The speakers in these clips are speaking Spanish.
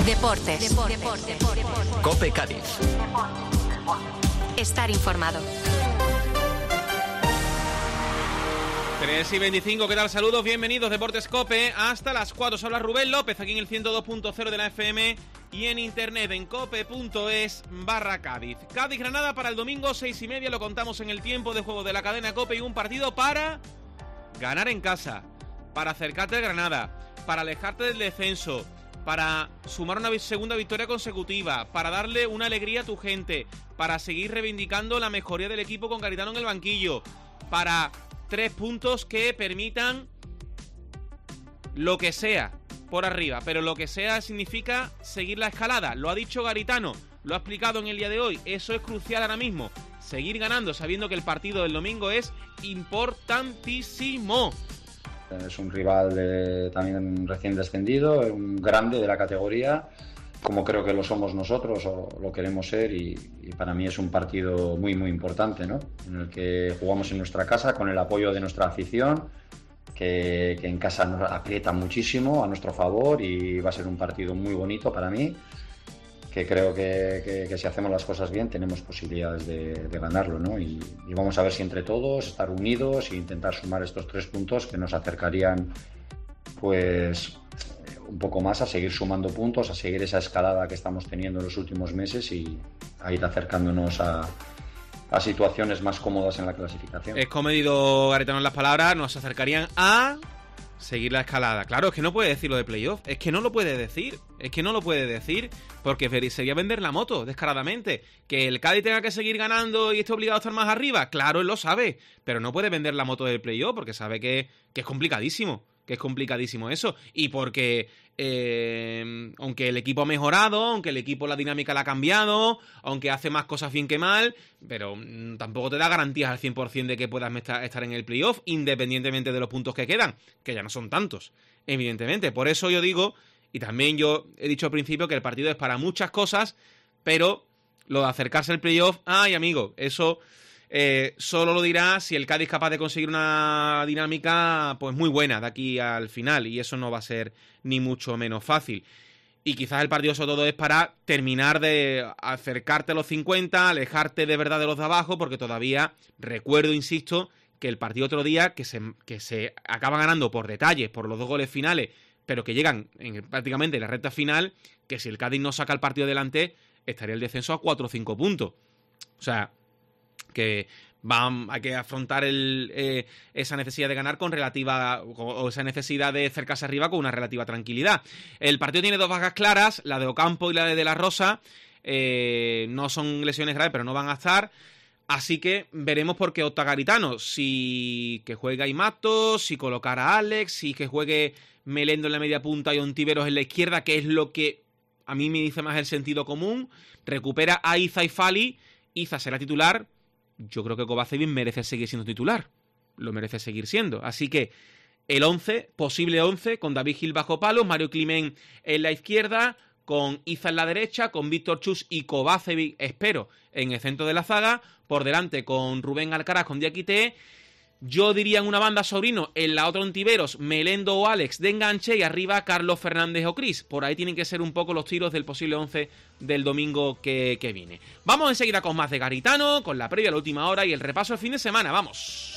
Deportes. COPE Cádiz. Estar informado. 3:25, ¿qué tal? Saludos, bienvenidos, Deportes COPE, hasta las 4. Os habla Rubén López, aquí en el 102.0 de la FM y en internet en cope.es/Cádiz. Cádiz-Granada para el domingo, 6:30, lo contamos en el tiempo de juego de la cadena COPE, y un partido para ganar en casa, para acercarte al Granada, para alejarte del descenso, para sumar una segunda victoria consecutiva, para darle una alegría a tu gente, para seguir reivindicando la mejoría del equipo con Garitano en el banquillo, para 3 puntos que permitan lo que sea por arriba, pero lo que sea significa seguir la escalada. Lo ha dicho Garitano, lo ha explicado en el día de hoy, eso es crucial ahora mismo, seguir ganando sabiendo que el partido del domingo es importantísimo. Es un rival también recién descendido, un grande de la categoría, como creo que lo somos nosotros o lo queremos ser, y para mí es un partido muy muy importante, ¿no? En el que jugamos en nuestra casa con el apoyo de nuestra afición, que en casa nos aprieta muchísimo a nuestro favor, y va a ser un partido muy bonito para mí, que creo que si hacemos las cosas bien tenemos posibilidades de ganarlo, ¿no? Y vamos a ver si entre todos estar unidos e intentar sumar estos 3 puntos que nos acercarían pues un poco más a seguir sumando puntos, a seguir esa escalada que estamos teniendo en los últimos meses y a ir acercándonos a situaciones más cómodas en la clasificación. Es comedido Garitano en las palabras, nos acercarían a seguir la escalada. Claro, es que no puede decir lo de playoff, es que no lo puede decir, porque sería vender la moto descaradamente. Que el Cádiz tenga que seguir ganando y esté obligado a estar más arriba, claro, él lo sabe, pero no puede vender la moto del playoff porque sabe que es complicadísimo. Que es complicadísimo eso, y porque aunque el equipo ha mejorado, aunque el equipo la dinámica la ha cambiado, aunque hace más cosas bien que mal, pero tampoco te da garantías al 100% de que puedas estar en el playoff, independientemente de los puntos que quedan, que ya no son tantos, evidentemente. Por eso yo digo, y también yo he dicho al principio, que el partido es para muchas cosas, pero lo de acercarse al playoff, ay amigo, eso solo lo dirá si el Cádiz es capaz de conseguir una dinámica pues muy buena de aquí al final, y eso no va a ser ni mucho menos fácil. Y quizás el partido sobre todo es para terminar de acercarte a los 50, alejarte de verdad de los de abajo, porque todavía recuerdo, insisto, que el partido otro día que se acaba ganando por detalles, por los 2 goles finales, pero que llegan prácticamente en la recta final, que si el Cádiz no saca el partido adelante, estaría el descenso a 4 o 5 puntos. O sea, que hay que afrontar esa necesidad de ganar o esa necesidad de acercarse arriba con una relativa tranquilidad. El partido tiene 2 bajas claras, la de Ocampo y la de la Rosa. No son lesiones graves, pero no van a estar. Así que veremos por qué opta Garitano. Si que juegue Aimato, si colocar a Alex, si que juegue Melendo en la media punta y Ontiveros en la izquierda, que es lo que a mí me dice más el sentido común. Recupera a Iza y Fali. Iza será titular. Yo creo que Kovacevic merece seguir siendo titular. Lo merece seguir siendo. Así que el 11, posible 11, con David Gil bajo palos, Mario Climent en la izquierda, con Iza en la derecha, con Víctor Chus y Kovacevic, espero, en el centro de la zaga. Por delante con Rubén Alcaraz, con Diakité. Yo diría en una banda Sobrino, en la otra Ontiveros, Melendo o Alex de enganche, y arriba Carlos Fernández o Cris. Por ahí tienen que ser un poco los tiros del posible 11 del domingo que viene. Vamos enseguida con más de Garitano, con la previa a la última hora y el repaso del fin de semana. ¡Vamos!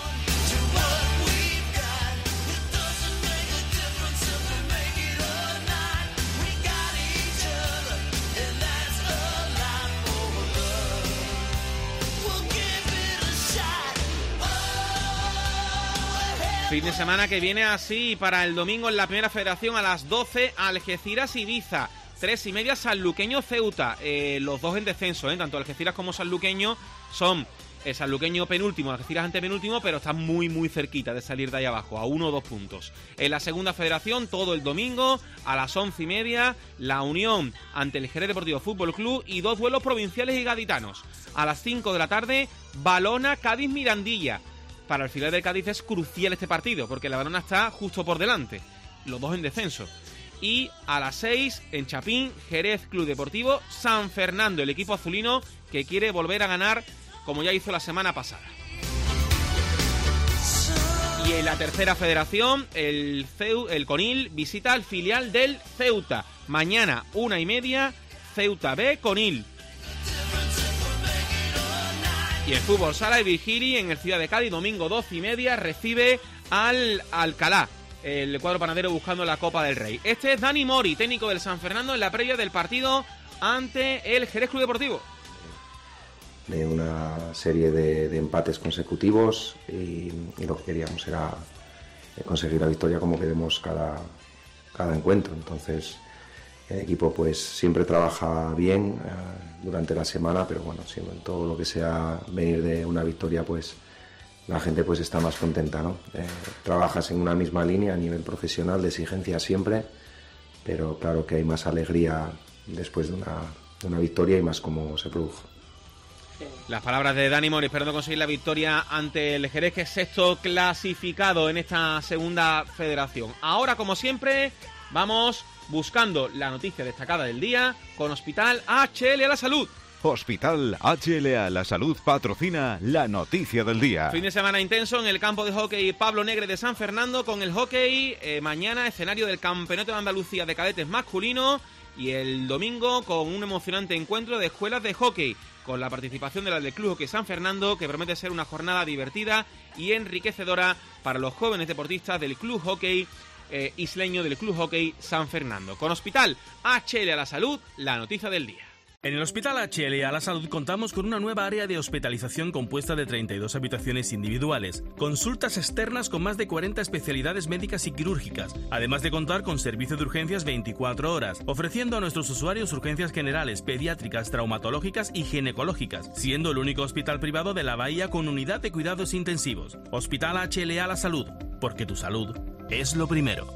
Fin de semana que viene así. Para el domingo en la Primera Federación a las 12, Algeciras-Ibiza. 3:30, Sanluqueño-Ceuta. Los 2 en descenso, tanto Algeciras como Sanluqueño son Sanluqueño penúltimo, Algeciras antepenúltimo, pero están muy muy cerquita de salir de ahí abajo, a 1 o 2 puntos. En la Segunda Federación, todo el domingo, a las 11:30, La Unión ante el Jerez Deportivo Fútbol Club, y 2 duelos provinciales y gaditanos. A las 5 de la tarde, Valona, Cádiz-Mirandilla. Para el filial del Cádiz es crucial este partido, porque la Valona está justo por delante, los 2 en descenso. Y a las 6, en Chapín, Jerez Club Deportivo San Fernando, el equipo azulino que quiere volver a ganar como ya hizo la semana pasada. Y en la Tercera Federación, el Conil visita al filial del Ceuta. Mañana, 1:30, Ceuta B con Il. Y el fútbol sala y Virgili en el Ciudad de Cádiz, domingo 12:30, recibe al Alcalá, el cuadro panadero buscando la Copa del Rey. Este es Dani Mori, técnico del San Fernando, en la previa del partido ante el Jerez Club Deportivo. De una serie de empates consecutivos y lo que queríamos era conseguir la victoria como queremos cada encuentro. Entonces el equipo pues siempre trabaja bien durante la semana, pero bueno, siempre en todo lo que sea venir de una victoria pues la gente pues está más contenta, ¿no? Trabajas en una misma línea a nivel profesional de exigencia siempre, pero claro que hay más alegría después de una victoria y más como se produjo. Las palabras de Dani Mori esperando conseguir la victoria ante el Jerez, que es sexto clasificado en esta segunda federación. Ahora, como siempre, vamos buscando la noticia destacada del día con Hospital HL a la Salud. Hospital HLA La Salud patrocina la noticia del día. Fin de semana intenso en el campo de hockey Pablo Negre de San Fernando con el hockey. Mañana escenario del Campeonato de Andalucía de cadetes masculino y el domingo con un emocionante encuentro de escuelas de hockey con la participación de la del Club Hockey San Fernando, que promete ser una jornada divertida y enriquecedora para los jóvenes deportistas del Club Hockey isleño del Club Hockey San Fernando. Con Hospital HL a la Salud, la noticia del día. En el Hospital HL a la Salud contamos con una nueva área de hospitalización compuesta de 32 habitaciones individuales, consultas externas con más de 40 especialidades médicas y quirúrgicas, además de contar con servicio de urgencias 24 horas, ofreciendo a nuestros usuarios urgencias generales, pediátricas, traumatológicas y ginecológicas, siendo el único hospital privado de la Bahía con unidad de cuidados intensivos. Hospital HL a la Salud, porque tu salud es lo primero.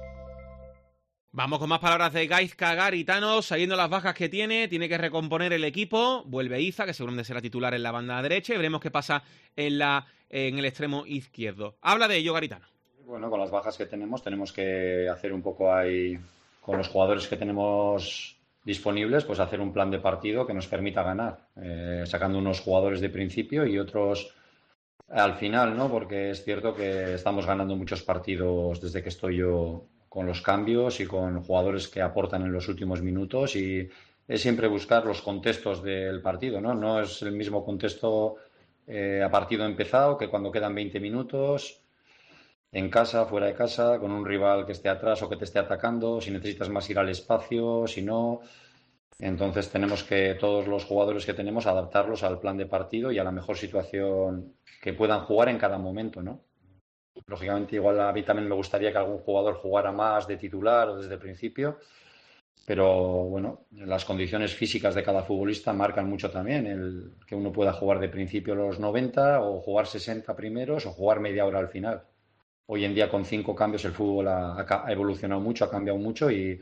Vamos con más palabras de Gaizka Garitano, sabiendo las bajas que tiene que recomponer el equipo. Vuelve Iza, que seguramente será titular en la banda derecha, y veremos qué pasa en el extremo izquierdo. Habla de ello Garitano. Bueno, con las bajas que tenemos que hacer un poco ahí, con los jugadores que tenemos disponibles, pues hacer un plan de partido que nos permita ganar, sacando unos jugadores de principio y otros al final, ¿no? Porque es cierto que estamos ganando muchos partidos desde que estoy yo con los cambios y con jugadores que aportan en los últimos minutos, y es siempre buscar los contextos del partido, ¿no? No es el mismo contexto a partido empezado que cuando quedan 20 minutos, en casa, fuera de casa, con un rival que esté atrás o que te esté atacando, si necesitas más ir al espacio, si no. Entonces tenemos que, todos los jugadores que tenemos, adaptarlos al plan de partido y a la mejor situación que puedan jugar en cada momento, ¿no? Lógicamente, igual a mí también me gustaría que algún jugador jugara más de titular o desde el principio, pero bueno, las condiciones físicas de cada futbolista marcan mucho también, el que uno pueda jugar de principio los 90 o jugar 60 primeros o jugar media hora al final. Hoy en día con 5 cambios el fútbol ha evolucionado mucho, ha cambiado mucho, y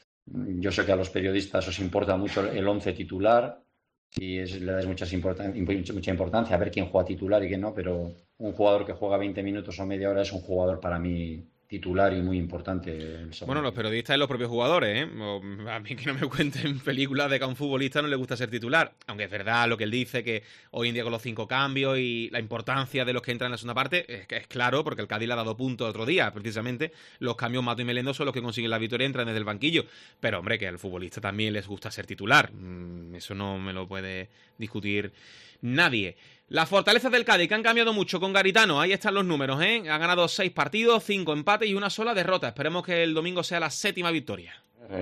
yo sé que a los periodistas os importa mucho el 11 titular y le dais mucha importancia a ver quién juega titular y quién no, pero un jugador que juega 20 minutos o media hora es un jugador para mí titular y muy importante. Bueno, los periodistas y los propios jugadores, ¿eh? A mí que no me cuenten películas de que a un futbolista no le gusta ser titular, aunque es verdad lo que él dice, que hoy en día con los 5 cambios y la importancia de los que entran en la segunda parte, es claro, porque el Cádiz le ha dado puntos otro día, precisamente los cambios Mato y Melendo son los que consiguen la victoria y entran desde el banquillo, pero hombre, que al futbolista también les gusta ser titular, eso no me lo puede discutir nadie. Las fortalezas del Cádiz, que han cambiado mucho con Garitano, ahí están los números, ¿eh? Ha ganado 6 partidos, 5 empates y una sola derrota. Esperemos que el domingo sea la 7ª victoria.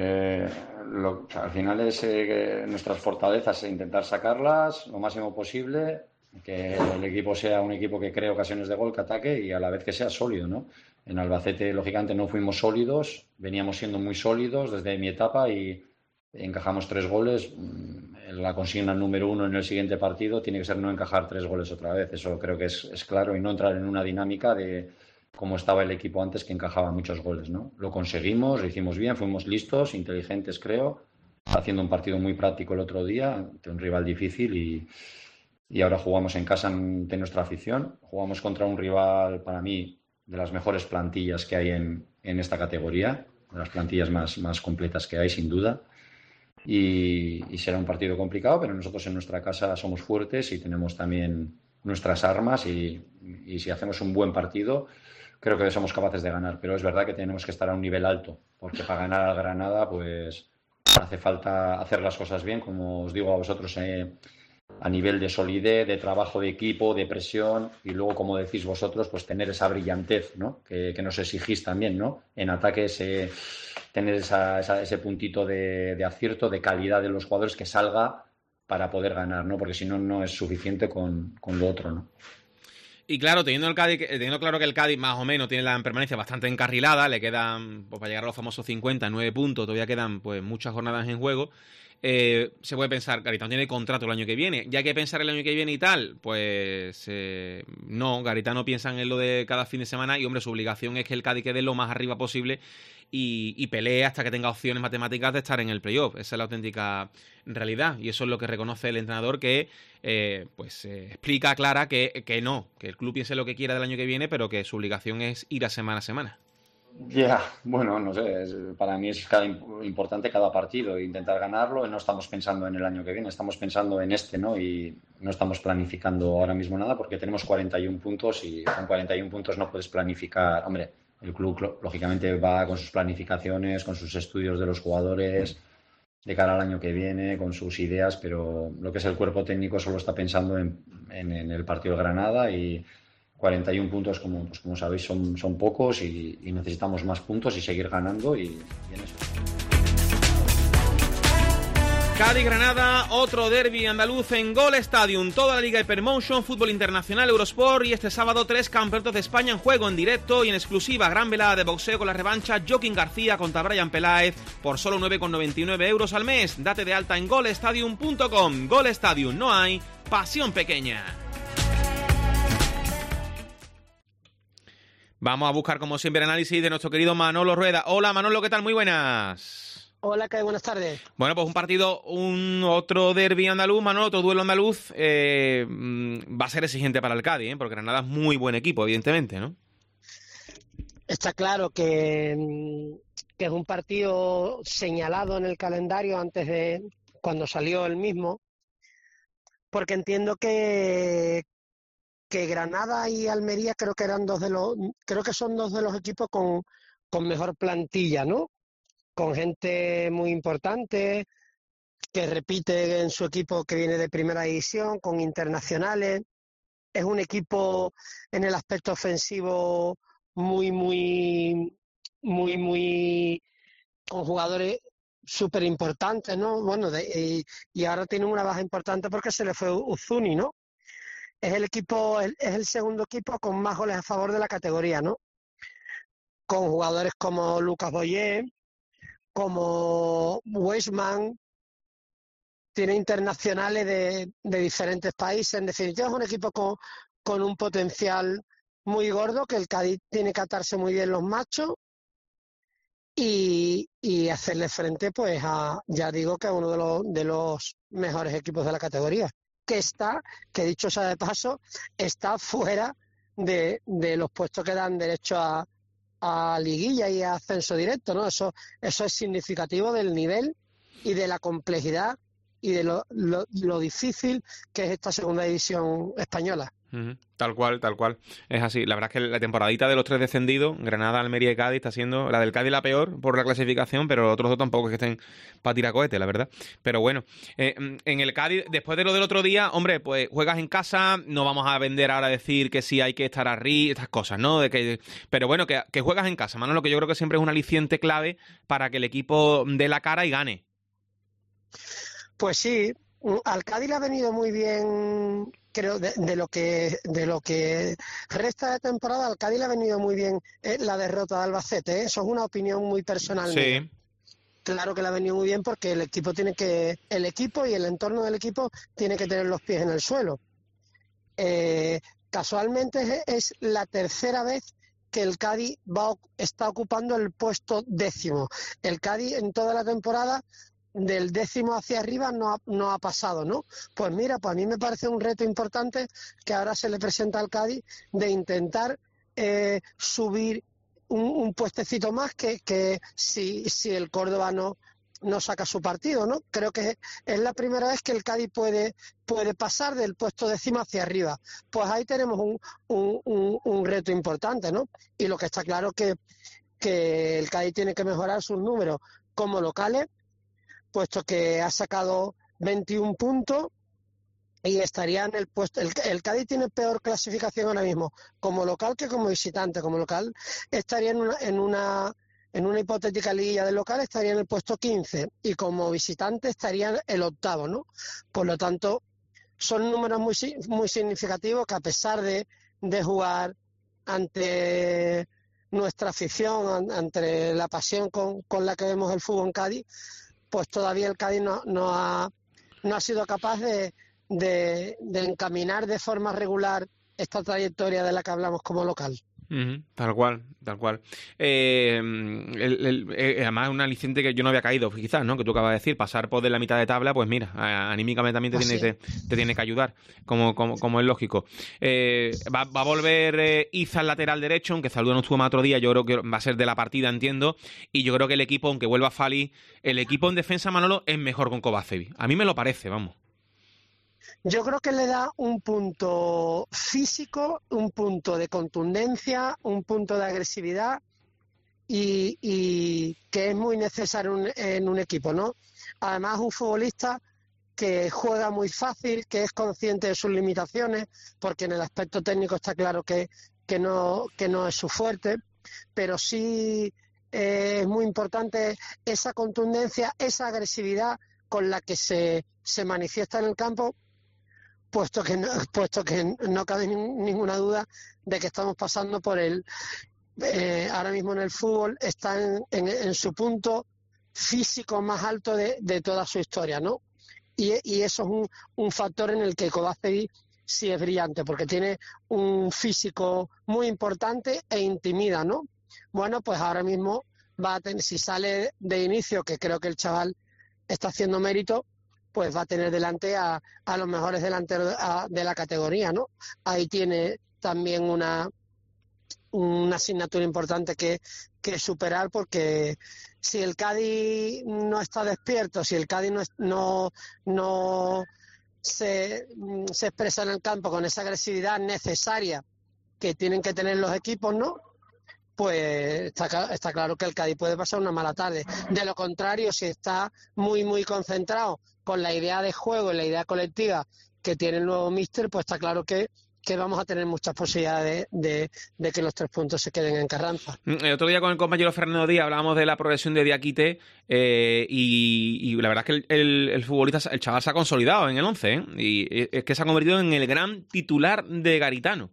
Al final es nuestras fortalezas, intentar sacarlas lo máximo posible, que el equipo sea un equipo que cree ocasiones de gol, que ataque y a la vez que sea sólido, ¿no? En Albacete, lógicamente, no fuimos sólidos, veníamos siendo muy sólidos desde mi etapa y encajamos 3 goles. La consigna número 1 en el siguiente partido tiene que ser no encajar 3 goles otra vez. Eso creo que es claro, y no entrar en una dinámica de cómo estaba el equipo antes, que encajaba muchos goles, ¿no? Lo conseguimos, lo hicimos bien, fuimos listos, inteligentes, creo, haciendo un partido muy práctico el otro día ante un rival difícil, y ahora jugamos en casa ante nuestra afición. Jugamos contra un rival, para mí, de las mejores plantillas que hay en esta categoría, de las plantillas más completas que hay, sin duda. Y será un partido complicado, pero nosotros en nuestra casa somos fuertes y tenemos también nuestras armas, y si hacemos un buen partido creo que somos capaces de ganar, pero es verdad que tenemos que estar a un nivel alto, porque para ganar al Granada pues hace falta hacer las cosas bien, como os digo a vosotros, a nivel de solidez, de trabajo de equipo, de presión, y luego, como decís vosotros, pues tener esa brillantez, ¿no? Que nos exigís también, ¿no? En ataques, tener ese puntito de acierto, de calidad de los jugadores que salga para poder ganar, ¿no? Porque si no, no es suficiente con lo otro, ¿no? Y claro, teniendo claro que el Cádiz más o menos tiene la permanencia bastante encarrilada, le quedan, pues para llegar a los famosos 50, 9 puntos, todavía quedan pues muchas jornadas en juego. Se puede pensar, Garitano tiene contrato el año que viene, ya hay que pensar el año que viene y tal, pues no, Garitano piensa en lo de cada fin de semana y hombre, su obligación es que el Cádiz quede lo más arriba posible y pelee hasta que tenga opciones matemáticas de estar en el playoff. Esa es la auténtica realidad y eso es lo que reconoce el entrenador, que explica, aclara que no, que el club piense lo que quiera del año que viene, pero que su obligación es ir a semana. Ya, bueno, no sé, para mí es importante cada partido e intentar ganarlo. No estamos pensando en el año que viene, estamos pensando en ¿no? Y no estamos planificando ahora mismo nada porque tenemos 41 puntos y con 41 puntos no puedes planificar. Hombre, el club lógicamente va con sus planificaciones, con sus estudios de los jugadores de cara al año que viene, con sus ideas, pero lo que es el cuerpo técnico solo está pensando en el partido de Granada y 41 puntos, como sabéis, son pocos y necesitamos más puntos y seguir ganando y en eso. Cádiz-Granada, otro derbi andaluz en Gol Stadium. Toda la Liga Hypermotion, Fútbol Internacional, Eurosport y este sábado 3 campeonatos de España en juego en directo y en exclusiva. Gran velada de boxeo con la revancha Joaquín García contra Brian Peláez por solo 9,99 euros al mes. Date de alta en golestadium.com. Gol Stadium, no hay pasión pequeña. Vamos a buscar, como siempre, el análisis de nuestro querido Manolo Rueda. Hola, Manolo, ¿qué tal? Muy buenas. Hola, Kai, buenas tardes. Bueno, pues otro derbi andaluz, Manolo, otro duelo andaluz va a ser exigente para el Cádiz, porque Granada es muy buen equipo, evidentemente, ¿no? Está claro que es un partido señalado en el calendario antes de cuando salió el mismo, porque entiendo que Granada y Almería creo que son dos de los equipos con mejor plantilla, ¿no? Con gente muy importante que repite en su equipo, que viene de primera división, con internacionales. Es un equipo en el aspecto ofensivo muy con jugadores súper importantes, ¿no? Bueno, y ahora tienen una baja importante porque se le fue Uzuni, ¿no? Es el segundo equipo con más goles a favor de la categoría, ¿no? Con jugadores como Lucas Boyer, como Weisman, tiene internacionales de diferentes países. En definitiva, es un equipo con un potencial muy gordo, que el Cádiz tiene que atarse muy bien los machos y hacerle frente, pues, ya digo, que a uno de los mejores equipos de la categoría, que dicho sea de paso, está fuera de los puestos que dan derecho a liguilla y a ascenso directo, ¿no? Eso es significativo del nivel y de la complejidad y de lo difícil que es esta segunda división española. Tal cual. Es así. La verdad es que la temporadita de los tres descendidos, Granada, Almería y Cádiz, está siendo la del Cádiz la peor por la clasificación, pero los otros dos tampoco es que estén para tirar cohetes, la verdad. Pero bueno, en el Cádiz, después de lo del otro día, hombre, pues juegas en casa, no vamos a vender ahora a decir que sí hay que estar arriba, estas cosas, ¿no? Pero bueno, que juegas en casa, Manolo, que yo creo que siempre es un aliciente clave para que el equipo dé la cara y gane. Pues sí, al Cádiz le ha venido muy bien, creo, de lo que resta de temporada, al Cádiz le ha venido muy bien la derrota de Albacete, ¿eh? Eso es una opinión muy personal mía. Sí. Claro que le ha venido muy bien porque el equipo y el entorno del equipo tiene que tener los pies en el suelo. Casualmente es la tercera vez que el Cádiz está ocupando el puesto 10º. El Cádiz en toda la temporada del 10º hacia arriba no ha pasado, ¿no? Pues mira, pues a mí me parece un reto importante que ahora se le presenta al Cádiz de intentar subir un puestecito más, que si el Córdoba no no saca su partido, ¿no? Creo que es la primera vez que el Cádiz puede pasar del puesto décimo hacia arriba. Pues ahí tenemos un reto importante, ¿no? Y lo que está claro que el Cádiz tiene que mejorar sus números como locales, puesto que ha sacado 21 puntos y estaría en el puesto. El Cádiz tiene peor clasificación ahora mismo como local que como visitante. Como local estaría en una hipotética liguilla de local, estaría en el puesto 15 y como visitante estaría el 8º, ¿no? Por lo tanto, son números muy significativos que, a pesar de jugar ante nuestra afición, ante la pasión con la que vemos el fútbol en Cádiz, pues todavía el Cádiz no ha sido capaz de encaminar de forma regular esta trayectoria de la que hablamos como local. Tal cual. Además, un aliciente que yo no había caído, quizás, ¿no? Que tú acabas de decir, pasar por de la mitad de tabla, pues mira, anímicamente también te tiene que ayudar, como es lógico. Va a volver Iza al lateral derecho, aunque Zaldúa no estuvo más otro día, yo creo que va a ser de la partida, entiendo, y yo creo que el equipo, aunque vuelva Fali, el equipo en defensa, Manolo, es mejor con Kovacevic. A mí me lo parece, vamos. Yo creo que le da un punto físico, un punto de contundencia, un punto de agresividad y que es muy necesario en un equipo, ¿no? Además, un futbolista que juega muy fácil, que es consciente de sus limitaciones, porque en el aspecto técnico está claro que no es su fuerte, pero sí es muy importante esa contundencia, esa agresividad con la que se manifiesta en el campo, puesto que no cabe ninguna duda de que estamos pasando por ahora mismo en el fútbol está en su punto físico más alto de toda su historia, ¿no? Y eso es un factor en el que Kovacevic sí es brillante, porque tiene un físico muy importante e intimida, ¿no? Bueno, pues ahora mismo va a tener, si sale de inicio, que creo que el chaval está haciendo mérito, pues va a tener delante a los mejores delanteros de la categoría, ¿no? Ahí tiene también una asignatura importante que superar, porque si el Cádiz no está despierto, si el Cádiz no se expresa en el campo con esa agresividad necesaria que tienen que tener los equipos, ¿no? Pues está claro que el Cádiz puede pasar una mala tarde. De lo contrario, si está muy, muy concentrado con la idea de juego y la idea colectiva que tiene el nuevo míster, pues está claro que vamos a tener muchas posibilidades de que los 3 puntos se queden en Carranza. El otro día con el compañero Fernando Díaz hablábamos de la progresión de Diakite y la verdad es que el futbolista, el chaval se ha consolidado en el 11, ¿eh? Y es que se ha convertido en el gran titular de Garitano.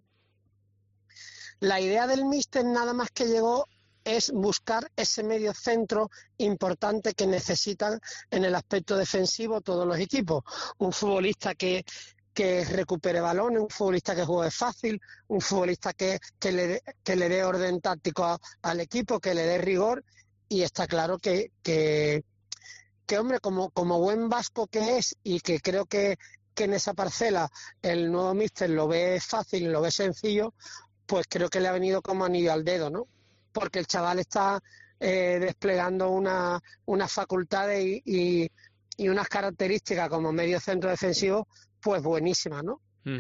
La idea del míster, nada más que llegó, es buscar ese medio centro importante que necesitan en el aspecto defensivo todos los equipos. Un futbolista que recupere balones, un futbolista que juegue fácil, un futbolista que le dé orden táctico al equipo, que le dé rigor, y está claro que hombre, como buen vasco que es, y que creo que en esa parcela el nuevo míster lo ve fácil, lo ve sencillo, pues creo que le ha venido como anillo al dedo, ¿no? Porque el chaval está desplegando unas facultades y unas características como medio centro defensivo, pues buenísimas, ¿no?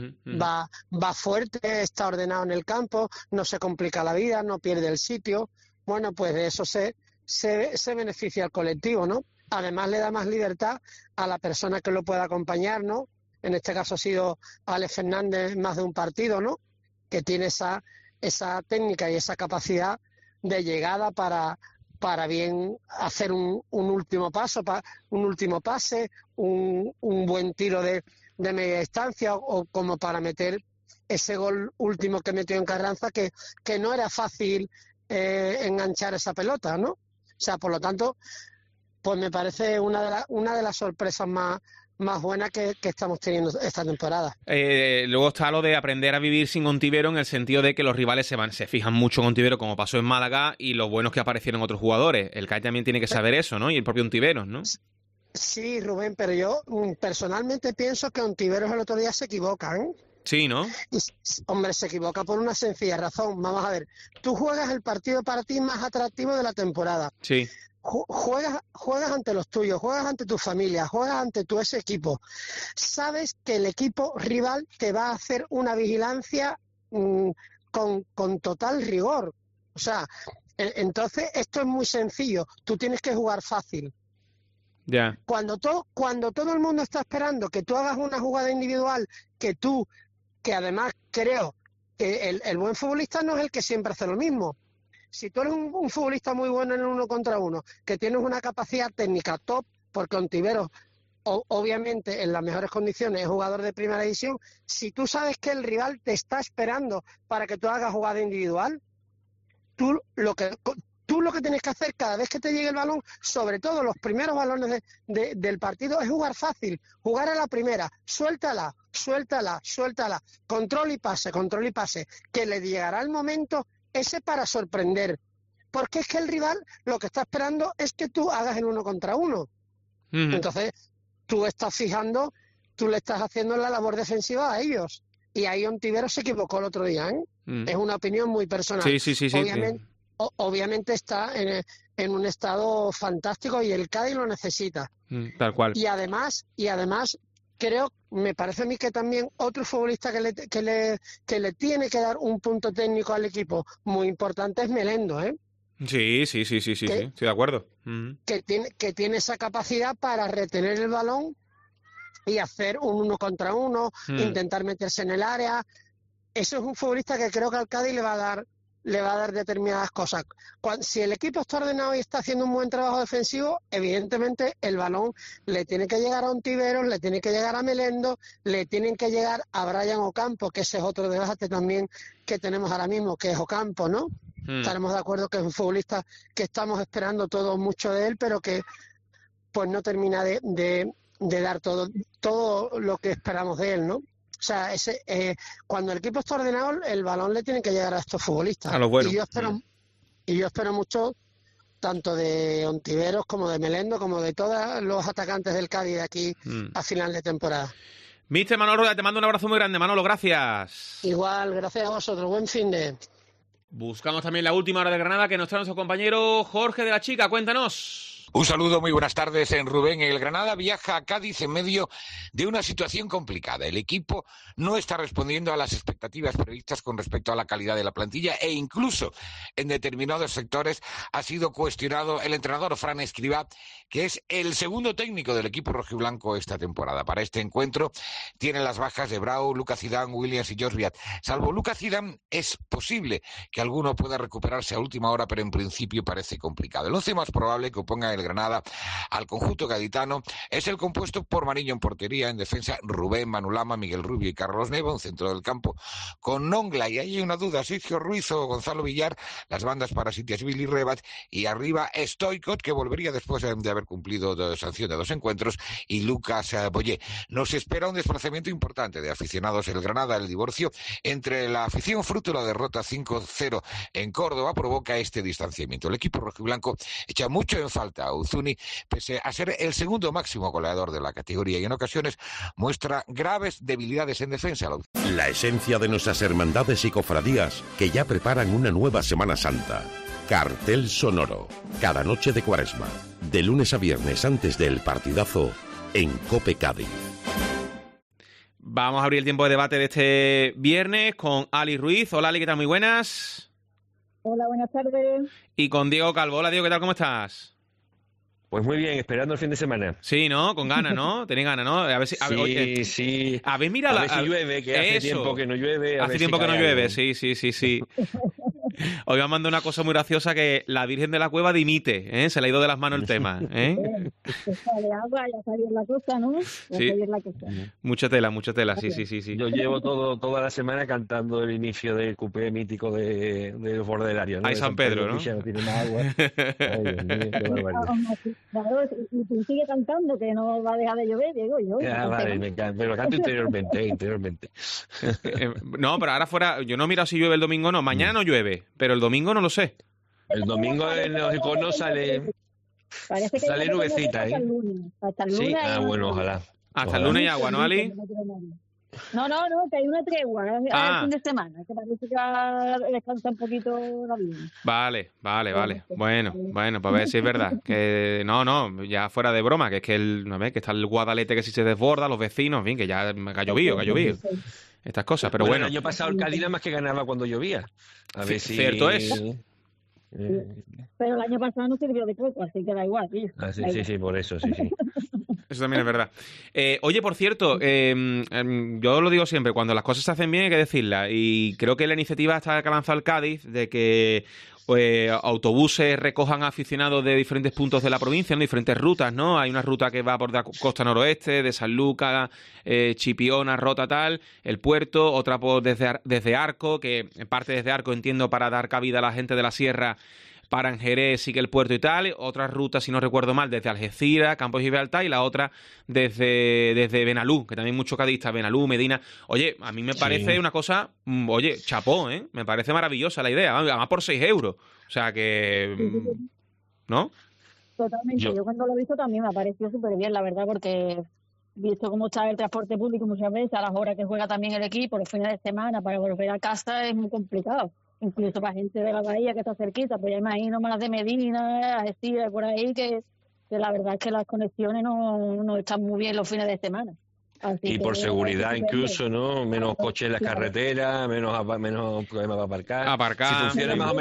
Va fuerte, está ordenado en el campo, no se complica la vida, no pierde el sitio. Bueno, pues de eso se beneficia al colectivo, ¿no? Además le da más libertad a la persona que lo pueda acompañar, ¿no? En este caso ha sido Alex Fernández más de un partido, ¿no? Que tiene esa técnica y esa capacidad de llegada para bien hacer un último paso, un último pase, un buen tiro de media distancia, o como para meter ese gol último que metió en Carranza, que no era fácil enganchar esa pelota, ¿no? O sea, por lo tanto, pues me parece una de las sorpresas más buena que estamos teniendo esta temporada. Luego está lo de aprender a vivir sin Ontivero, en el sentido de que los rivales se fijan mucho en Ontivero, como pasó en Málaga, y lo bueno es que aparecieron otros jugadores. El CAI también tiene que saber eso, ¿no? Y el propio Ontivero, ¿no? Sí, Rubén, pero yo personalmente pienso que Ontiveros el otro día se equivoca, ¿eh? Sí, ¿no? Y, hombre, se equivoca por una sencilla razón. Vamos a ver, tú juegas el partido para ti más atractivo de la temporada. Sí. juegas ante los tuyos, juegas ante tu familia, juegas ante ese equipo. Sabes que el equipo rival te va a hacer una vigilancia con total rigor. O sea, entonces esto es muy sencillo. Tú tienes que jugar fácil. Ya. Cuando todo el mundo está esperando que tú hagas una jugada individual, que además creo que el buen futbolista no es el que siempre hace lo mismo. Si tú eres un futbolista muy bueno en el 1 contra 1, que tienes una capacidad técnica top, porque Ontiveros, obviamente, en las mejores condiciones es jugador de primera división, si tú sabes que el rival te está esperando para que tú hagas jugada individual, tú lo que tienes que hacer cada vez que te llegue el balón, sobre todo los primeros balones del partido, es jugar fácil, jugar a la primera, suéltala, control y pase, que le llegará el momento ese para sorprender, porque es que el rival lo que está esperando es que tú hagas el 1 contra 1. Entonces tú le estás haciendo la labor defensiva a ellos, y ahí Ontiveros se equivocó el otro día, ¿eh? Es una opinión muy personal. Sí. Obviamente está en un estado fantástico y el Cádiz lo necesita. Tal cual. Y además me parece a mí que también otro futbolista que le tiene que dar un punto técnico al equipo muy importante es Melendo, ¿eh? Sí, estoy de acuerdo. Que tiene esa capacidad para retener el balón y hacer un 1 contra 1, intentar meterse en el área. Eso es un futbolista que creo que al Cádiz le va a dar determinadas cosas. Si el equipo está ordenado y está haciendo un buen trabajo defensivo, evidentemente el balón le tiene que llegar a Ontiveros, le tiene que llegar a Melendo, le tienen que llegar a Brian Ocampo, que ese es otro debate también que tenemos ahora mismo, que es Ocampo, ¿no? Estaremos de acuerdo que es un futbolista que estamos esperando todos mucho de él, pero que pues no termina de dar todo lo que esperamos de él, ¿no? O sea, cuando el equipo está ordenado, el balón le tiene que llegar a estos futbolistas. A los buenos. Y yo espero mucho, tanto de Ontiveros como de Melendo, como de todos los atacantes del Cádiz de aquí a final de temporada. Mister Manolo Rueda, te mando un abrazo muy grande. Manolo, gracias. Igual, gracias a vosotros. Buen fin de... Buscamos también la última hora de Granada que nos trae nuestro compañero Jorge de la Chica. Cuéntanos. Un saludo, muy buenas tardes en Rubén. El Granada viaja a Cádiz en medio de una situación complicada. El equipo no está respondiendo a las expectativas previstas con respecto a la calidad de la plantilla e incluso en determinados sectores ha sido cuestionado el entrenador Fran Escribá, que es el segundo técnico del equipo rojiblanco esta temporada. Para este encuentro tienen las bajas de Brau, Lucas Zidane, Williams y George Viat. Salvo Lucas Zidane, es posible que alguno pueda recuperarse a última hora, pero en principio parece complicado. El 11 más probable que oponga el Granada al conjunto gaditano es el compuesto por Mariño en portería, en defensa Rubén, Manu Lama, Miguel Rubio y Carlos Neva, en centro del campo con Nongla, y ahí hay una duda, Sergio Ruiz o Gonzalo Villar, las bandas para Sitiasvili y Rebat, y arriba Stoikot, que volvería después de haber cumplido sanción de 2 encuentros, y Lucas Boyé. Nos espera un desplazamiento importante de aficionados el Granada. El divorcio entre la afición fruto de la derrota 5-0 en Córdoba provoca este distanciamiento. El equipo rojiblanco echa mucho en falta a Uzuni, pese a ser el segundo máximo goleador de la categoría, y en ocasiones muestra graves debilidades en defensa. La esencia de nuestras hermandades y cofradías que ya preparan una nueva Semana Santa. Cartel sonoro, cada noche de Cuaresma, de lunes a viernes antes del partidazo en COPE Cádiz. Vamos a abrir el tiempo de debate de este viernes con Ali Ruiz. Hola Ali, ¿qué tal? Muy buenas. Hola, buenas tardes. Y con Diego Calvo. Hola Diego, ¿qué tal? ¿Cómo estás? Pues muy bien, esperando el fin de semana. Sí, ¿no? Con ganas, ¿no? Tenéis ganas, ¿no? A ver si, sí. A ver, mira, a ver si llueve, que hace tiempo que no llueve. Hace tiempo que no llueve, sí. Hoy me ha mandado una cosa muy graciosa, que la Virgen de la Cueva dimite, ¿eh? Se le ha ido de las manos el tema, ¿eh? De agua, ya salió la cosa, ¿no? Sí. Mucha tela, sí. Yo llevo toda la semana cantando el inicio del cupé mítico del Bordelario, ¿no? Ay, San Pedro, ¿no? No tiene más agua. Ay, Dios mío, qué barbaridad. Claro, y tú sigue cantando, que no va a dejar de llover, Diego. Vale, me encanta, pero canto interiormente. No, pero ahora fuera, yo no he mirado si llueve el domingo, no. Mañana no llueve, pero el domingo no lo sé. El domingo en los iconos sale nubecita, ¿eh? Hasta el lunes. Sí, bueno, ojalá. Hasta el lunes y agua, ¿no, Ali? No, que hay una tregua el fin de semana, que parece que va a descansar un poquito la vida. Vale. Bueno, pues a ver si es verdad. Que no, ya fuera de broma, que es que que está el Guadalete que si se desborda, los vecinos, en fin, que ya ha llovido. Estas cosas, pero bueno. El año pasado el Cádiz nada más que ganaba cuando llovía. A ver si... Cierto es. Pero el año pasado no sirvió de poco, así que da igual, tío. Sí, por eso, sí. Eso también es verdad. Oye, por cierto, yo lo digo siempre, cuando las cosas se hacen bien hay que decirlas. Y creo que la iniciativa que ha lanzado el Cádiz de que autobuses recojan a aficionados de diferentes puntos de la provincia, en diferentes rutas, ¿no? Hay una ruta que va por la costa noroeste, de San Lucas, Chipiona, Rota, tal, el puerto, otra por desde Arco, que en parte desde Arco entiendo para dar cabida a la gente de la sierra, para en Jerez sigue el puerto y tal, otra ruta, si no recuerdo mal, desde Algeciras, Campos y Gibraltar, y la otra desde Benalú, que también mucho cadista, Benalú, Medina. Oye, a mí me parece una cosa, chapó, me parece maravillosa la idea, además por 6 euros, o sea que... ¿No? Totalmente, yo cuando lo he visto también me ha parecido súper bien, la verdad, porque visto cómo está el transporte público muchas veces, a las horas que juega también el equipo, los fines de semana, para volver a casa es muy complicado. Incluso para gente de la bahía que está cerquita, pues ya imagino más de Medina, Algeciras, por ahí, que la verdad es que las conexiones no están muy bien los fines de semana. Así y por seguridad incluso, ¿no? Menos coches en las carreteras, menos problemas para aparcar. Si funciona más o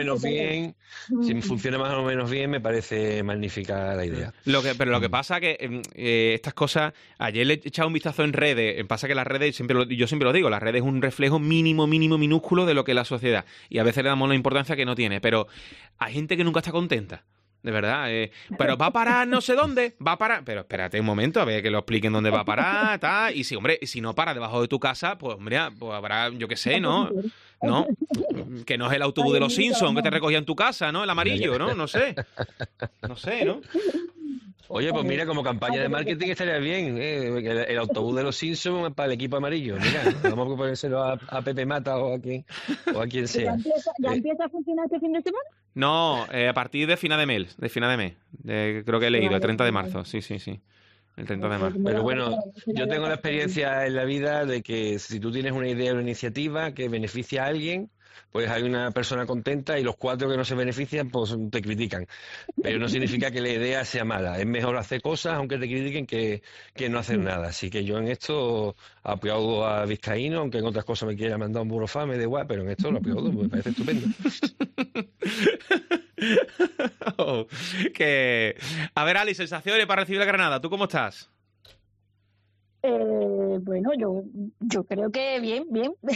menos bien, me parece magnífica la idea. Pero lo que pasa que estas cosas, ayer le he echado un vistazo en redes, pasa que las redes, yo siempre lo digo, las redes es un reflejo mínimo, minúsculo de lo que es la sociedad, y a veces le damos la importancia que no tiene, pero hay gente que nunca está contenta. De verdad, pero va a parar no sé dónde, pero espérate un momento a ver que lo expliquen dónde va a parar, tal, y si no para debajo de tu casa, pues hombre, pues habrá, yo qué sé, ¿no? Que no es el autobús de los Simpsons que te recogía en tu casa, ¿no? El amarillo, ¿no? No sé, ¿no? Oye, pues mira, como campaña de marketing estaría bien, el autobús de los Simpsons para el equipo amarillo. Mira, vamos a ponérselo a Pepe Mata o a quien sea. ¿Ya empieza a funcionar este fin de semana? No, a partir de final de mes. Creo que he leído, el 30 de marzo, sí. El 30 de marzo. Pero bueno, yo tengo la experiencia en la vida de que si tú tienes una idea o una iniciativa que beneficia a alguien, pues hay una persona contenta y los 4 que no se benefician, pues te critican. Pero no significa que la idea sea mala. Es mejor hacer cosas, aunque te critiquen, que no hacer nada. Así que yo en esto aplaudo a Vizcaíno, aunque en otras cosas me quiera mandar un burofax, me da igual, pero en esto lo aplaudo, me parece estupendo. A ver, Ali, sensaciones para recibir la Granada. ¿Tú cómo estás? Bueno, yo creo que bien.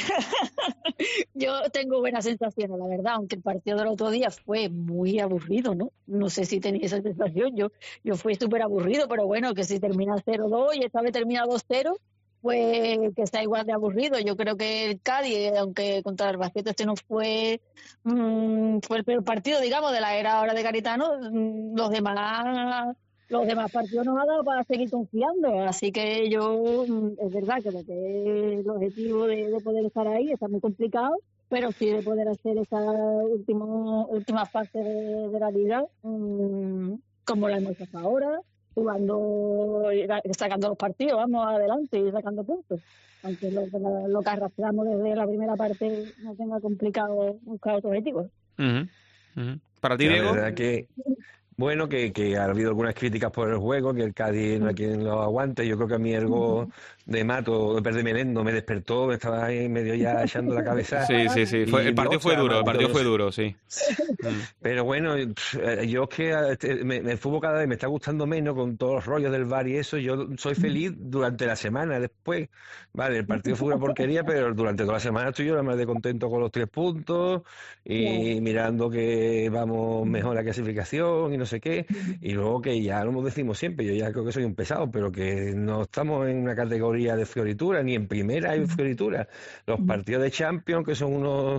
Yo tengo buenas sensaciones, la verdad, aunque el partido del otro día fue muy aburrido, ¿no? No sé si tenía esa sensación, yo fui súper aburrido, pero bueno, que si termina 0-2 y esta vez termina 2-0, pues que está igual de aburrido. Yo creo que el Cádiz, aunque contra el Albacete este no fue el peor partido, digamos, de la era ahora de Garitano, los demás partidos nos ha dado para seguir confiando, así que es verdad que el objetivo de poder estar ahí está muy complicado, pero sí de poder hacer esa última fase de la liga, como la hemos hecho ahora, sacando los partidos, vamos adelante y sacando puntos, aunque lo que arrastramos desde la primera parte no tenga complicado buscar otros objetivos. Para ti, Diego. La verdad que bueno, que ha habido algunas críticas por el juego, que el Cádiz no hay quien lo aguante. Yo creo que a mí el gol de Mato, de Melendo, me despertó, me estaba ahí medio ya echando la cabeza. Sí. El partido fue duro, sí. Pero bueno, yo es que el fútbol cada vez me está gustando menos con todos los rollos del VAR y eso. Yo soy feliz durante la semana, después. Vale, el partido fue una porquería, pero durante toda la semana estoy yo la más de contento con los 3 puntos y mirando que vamos mejor la clasificación y no sé qué. Y luego que ya lo decimos siempre, yo ya creo que soy un pesado, pero que no estamos en una categoría de fioritura, ni en primera hay fioritura. Los partidos de Champions, que son unos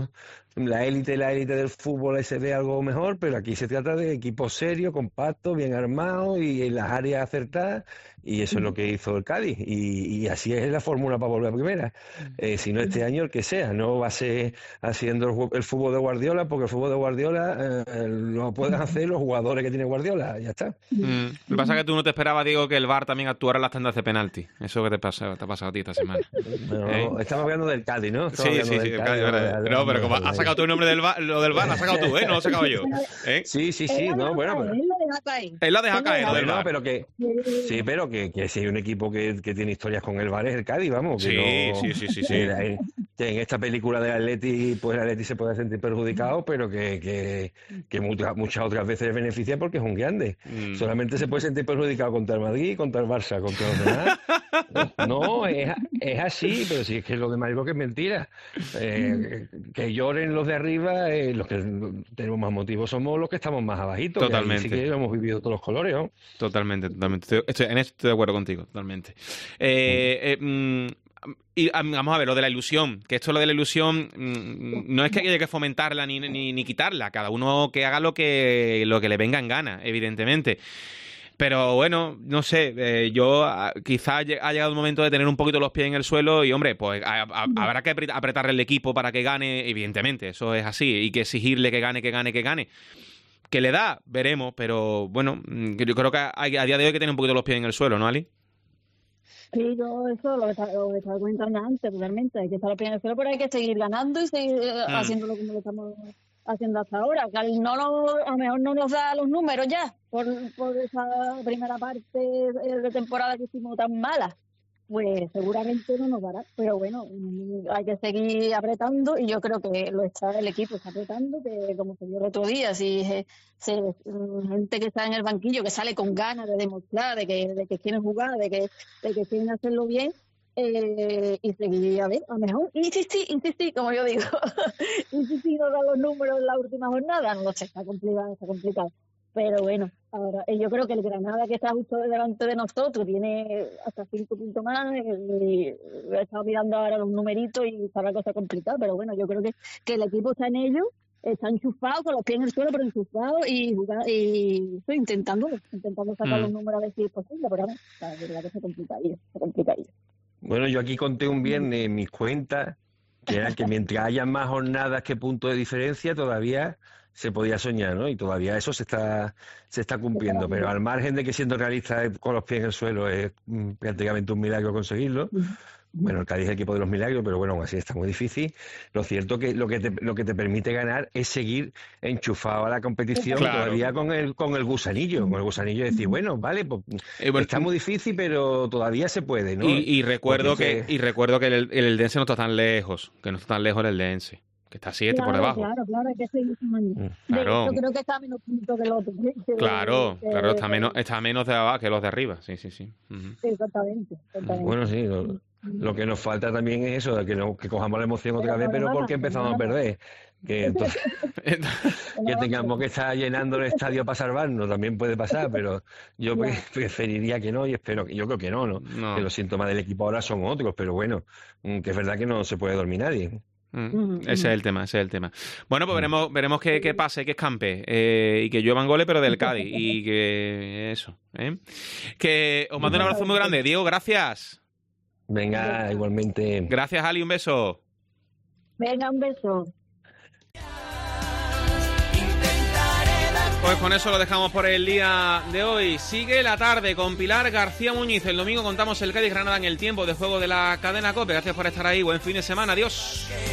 la élite del fútbol se ve algo mejor, pero aquí se trata de equipos serios, compactos, bien armados y en las áreas acertadas, y eso es lo que hizo el Cádiz, y así es la fórmula para volver a primera. Si no este año, el que sea, no va a ser haciendo el fútbol de Guardiola, porque el fútbol de Guardiola lo pueden hacer los jugadores que tiene Guardiola, ya está. Lo que pasa es que tú no te esperabas, Diego, que el VAR también actuara en las tandas de penalti. Eso que te ha pasado a ti esta semana. Bueno, estamos hablando del Cádiz, ¿no? Sí, verdad. No, pero como has sacado tú el nombre del VAR, lo del VAR lo has sacado tú, ¿eh? No lo he sacado yo. Sí, no, bueno. Pero... Él lo deja caer, lo del VAR. Pero que... Sí, pero que si hay un equipo que tiene historias con el VAR es el Cádiz, vamos. Que sí. En esta película del Atleti, pues el Atleti se puede sentir perjudicado, pero que muchas otras veces le beneficia porque es un grande. Solamente se puede sentir perjudicado contra el Madrid, contra el Barça, contra los demás. No, es así, pero si es que lo demás es lo que es mentira. Que lloren los de arriba, los que tenemos más motivos somos los que estamos más abajitos. Totalmente. Así que lo hemos vivido todos los colores, ¿no? Totalmente. En eso estoy de acuerdo contigo, totalmente. Y vamos a ver, lo de la ilusión, que esto lo de la ilusión no es que haya que fomentarla ni quitarla, cada uno que haga lo que le venga en gana, evidentemente. Pero bueno, no sé, yo quizás ha llegado el momento de tener un poquito los pies en el suelo y, hombre, pues habrá que apretarle el equipo para que gane, evidentemente, eso es así, y que exigirle que gane. ¿Qué le da? Veremos, pero bueno, yo creo que a día de hoy hay que tener un poquito los pies en el suelo, ¿no, Ali? Sí, yo eso lo estaba comentando antes, totalmente. Hay que estar los pies en el suelo, pero hay que seguir ganando y seguir haciéndolo como lo estamos haciendo hasta ahora. Que a lo mejor no nos da los números ya por esa primera parte de temporada que hicimos tan mala. Pues seguramente no nos dará, pero bueno, hay que seguir apretando y yo creo que el equipo está apretando, que como se vio el otro día, si gente que está en el banquillo, que sale con ganas de demostrar, de que quieren jugar, de que quieren hacerlo bien, y seguir a lo mejor, insistir, como yo digo, insistir no da los números en la última jornada, no lo sé, está complicado. Pero bueno, ahora yo creo que el Granada, que está justo delante de nosotros, tiene hasta 5 puntos más y he estado mirando ahora los numeritos y está la cosa complicada, pero bueno, yo creo que el equipo está en ello, está enchufado, con los pies en el suelo, pero enchufado y estoy intentando sacar los números a ver si es posible, pero bueno, la verdad que se complica. Bueno, yo aquí conté un viernes en mis cuentas que era que mientras haya más jornadas que puntos de diferencia, todavía se podía soñar, ¿no? Y todavía eso se está cumpliendo, pero al margen de que, siendo realista con los pies en el suelo, es prácticamente un milagro conseguirlo. Bueno, el Cádiz es el equipo de los milagros, pero bueno, aún así está muy difícil. Lo cierto que lo que te permite ganar es seguir enchufado a la competición, claro, todavía con el gusanillo, de decir, bueno, vale, pues está muy difícil, pero todavía se puede, ¿no? Y recuerdo que el Eldense no está tan lejos, el Eldense, que está 7 por debajo. Claro, hay que seguir sumando. Claro. Yo creo que está a menos puntos que el otro. Claro, está menos de abajo que los de arriba, sí. Exactamente. Bueno, sí, lo que nos falta también es eso, de que cojamos la emoción otra vez, pero porque empezamos a perder. Que entonces que tengamos que estar llenando el estadio para salvarnos, también puede pasar, pero yo preferiría que no, y yo creo que no. Que los síntomas del equipo ahora son otros, pero bueno, que es verdad que no se puede dormir nadie. Ese es el tema. Bueno, pues veremos qué pase, que escampe, y que lluevan goles, pero del Cádiz, y que eso, que os mando un abrazo muy grande. Diego, gracias. Venga, igualmente. Gracias, Ali, un beso. Venga, un beso. Pues con eso lo dejamos por el día de hoy. Sigue la tarde con Pilar García Muñiz. El domingo contamos el Cádiz Granada en el tiempo de juego de la cadena COPE. Gracias por estar ahí. Buen fin de semana. Adiós.